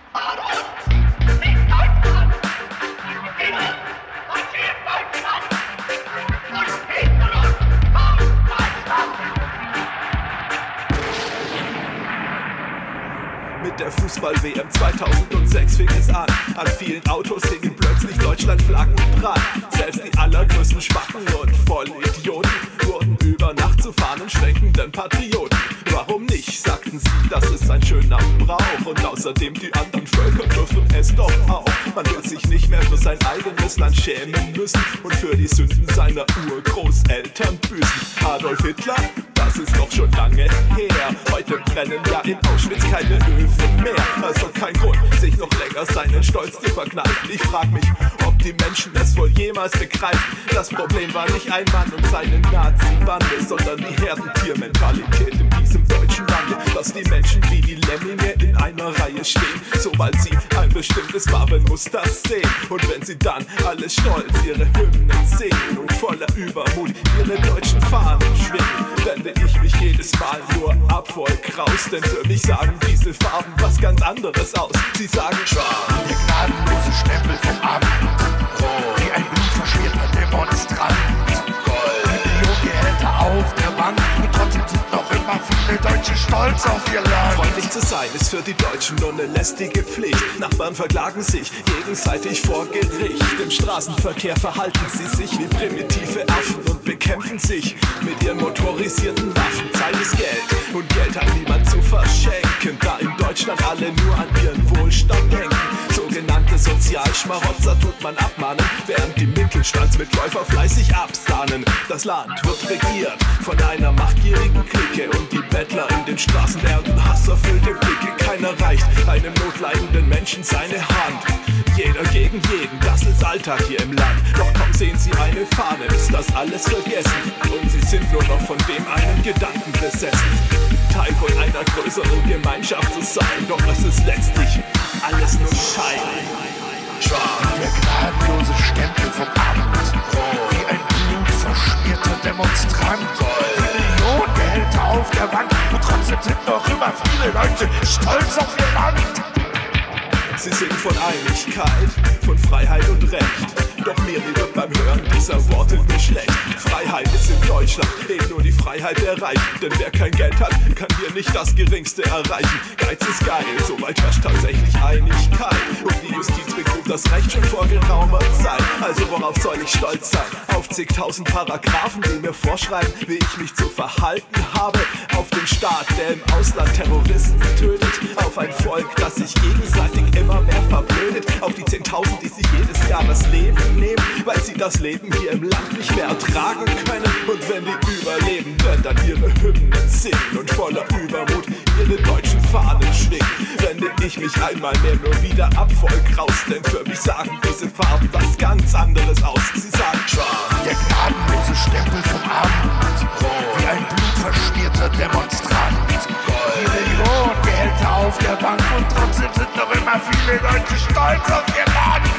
Mit der Fußball-WM 2006 fing es an. An vielen Autos hingen plötzlich Deutschland-Flaggen dran. Selbst die allergrößten Spacken und Vollidioten wurden über Nacht zu fahnenschwenkenden Patrioten. Warum nicht, sagten sie, das ist ein schöner Brauch. Und außerdem die anderen Völker dürfen es doch auch. Man wird sich nicht mehr für sein eigenes Land schämen müssen und für die Sünden seiner Urgroßeltern büßen. Adolf Hitler? Das ist doch schon lange her. Heute brennen ja in Auschwitz keine Öfen mehr. Also kein Grund, sich noch länger seinen Stolz zu verkneifen. Ich frag mich, ob die Menschen es wohl jemals begreifen. Das Problem war nicht ein Mann und seine Nazi-Bande, sondern die Herdentiermentalität in diesem deutschen Lande. Dass die Menschen wie die Lemminge in einer Reihe stehen, sobald sie ein bestimmtes Farbenmuster sehen. Und wenn sie dann alles stolz ihre Hymnen singen und voller Übermut ihre deutschen Fahnen schwingen, wende ich mich jedes Mal nur ab vor Kraus. Denn für mich sagen diese Farben was ganz anderes aus. Sie sagen schwarz, der gnadenlose Stempel vom Abend, wie ein blutverschmierter Demonstrant. Milliongehälter auf der Bank und trotzdem sind noch immer viele Deutsche stolz auf ihr Land. Freundlich zu sein ist für die Deutschen nur eine lästige Pflicht. Nachbarn verklagen sich gegenseitig vor Gericht. Im Straßenverkehr verhalten sie sich wie primitive Affen und bekämpfen sich mit ihren motorisierten Waffen. Zeit ist Geld und Geld hat niemand zu verschenken, da in Deutschland alle nur an ihren Wohlstand denken. Sogenannte Sozialschmarotzer tut man abmahnen, während die Mittelstandsmitläufer fleißig absahnen. Das Land wird regiert von einer machtgierigen Clique und die Bettler in den Straßen ernten hasserfüllte Blicke. Keiner reicht einem notleidenden Menschen seine Hand. Jeder gegen jeden, das ist Alltag hier im Land. Doch kaum sehen sie eine Fahne, ist das alles vergessen. Und sie sind nur noch von dem einen Gedanken besessen, Teil von einer größeren Gemeinschaft zu sein. Doch es ist letztlich alles nur Schein. Der gnadenlose Stempel vom Abend, wie ein blutverschmierter Demonstrant. Millionengehälter auf der Bank und trotzdem sind noch immer viele Leute stolz auf ihr Land. Sie singen von Einigkeit, von Freiheit und Recht. Doch mir wird beim Hören dieser Worte nur schlecht. Freiheit ist in Deutschland eben nur die Freiheit der Reichen. Denn wer kein Geld hat, kann hier nicht das Geringste erreichen. Geiz ist geil, soweit herrscht tatsächlich Einigkeit. Und die Justiz begrub das Recht schon vor geraumer Zeit. Also worauf soll ich stolz sein? Auf zigtausend Paragraphen, die mir vorschreiben, wie ich mich zu verhalten habe. Auf den Staat, der im Ausland Terroristen tötet. Auf ein Volk, das sich gegenseitig immer mehr verblödet. Auf die 10.000, die sich jedes Jahr das Leben nehmen, weil sie das Leben hier im Land nicht mehr ertragen können. Und wenn die überleben, werden dann ihre Hymnen singen und voller Übermut ihre deutschen Fahnen schwingen. Wende ich mich einmal mehr nur wieder ab voll Kraus, denn für mich sagen diese Farben was ganz anderes aus. Sie sagen schwarz, der gnadenlose Stempel vom Abend, wie ein blutverschmierter Demonstrant. Die Millionengehälter auf der Bank und trotzdem sind noch immer viele Leute stolz auf ihr Land.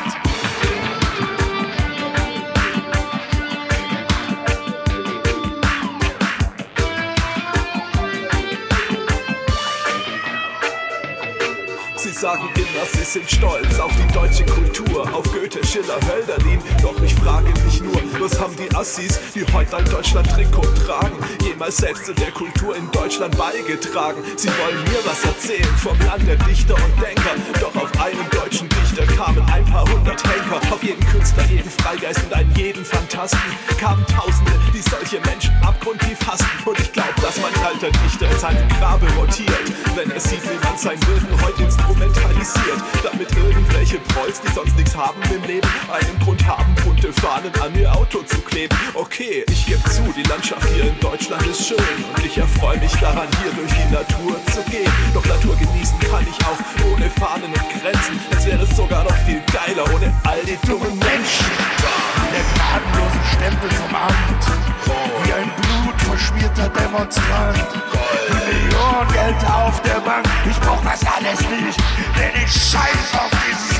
Sie sagen immer, sie sind stolz auf die deutsche Kultur, auf Goethe, Schiller, Hölderlin. Doch ich frage mich nur, was haben die Assis, die heute ein Deutschland-Trikot tragen, jemals selbst zu der Kultur in Deutschland beigetragen? Sie wollen mir was erzählen vom Land der Dichter und Denker. Doch auf einen deutschen Dichter kamen ein paar hundert Henker. Auf jeden Künstler, jeden Freigeist und einen jeden Phantasten kamen Tausende, die solche Menschen abgrundtief hassen. Und ich glaube, dass mein alter Dichter in seinem Grabe rotiert, wenn er sieht, wie man sein Wirken heute instrumentalisiert, damit irgendwelche Prolls, die sonst nichts haben im Leben, einen Grund haben, bunte Fahnen an ihr Auto zu kleben. Okay, ich geb zu, die Landschaft hier in Deutschland ist schön und ich erfreue mich daran, hier durch die Natur zu gehen. Doch Natur genießen kann ich auch ohne Fahnen und Grenzen. Es wäre sogar noch viel geiler ohne all die dummen Menschen. Der gnadenlose Stempel vom Abend, wie ein blutverschmierter Demonstrant. Die Millionengehälter auf der Bank, ich brauch das alles nicht, denn ich scheiß auf dieses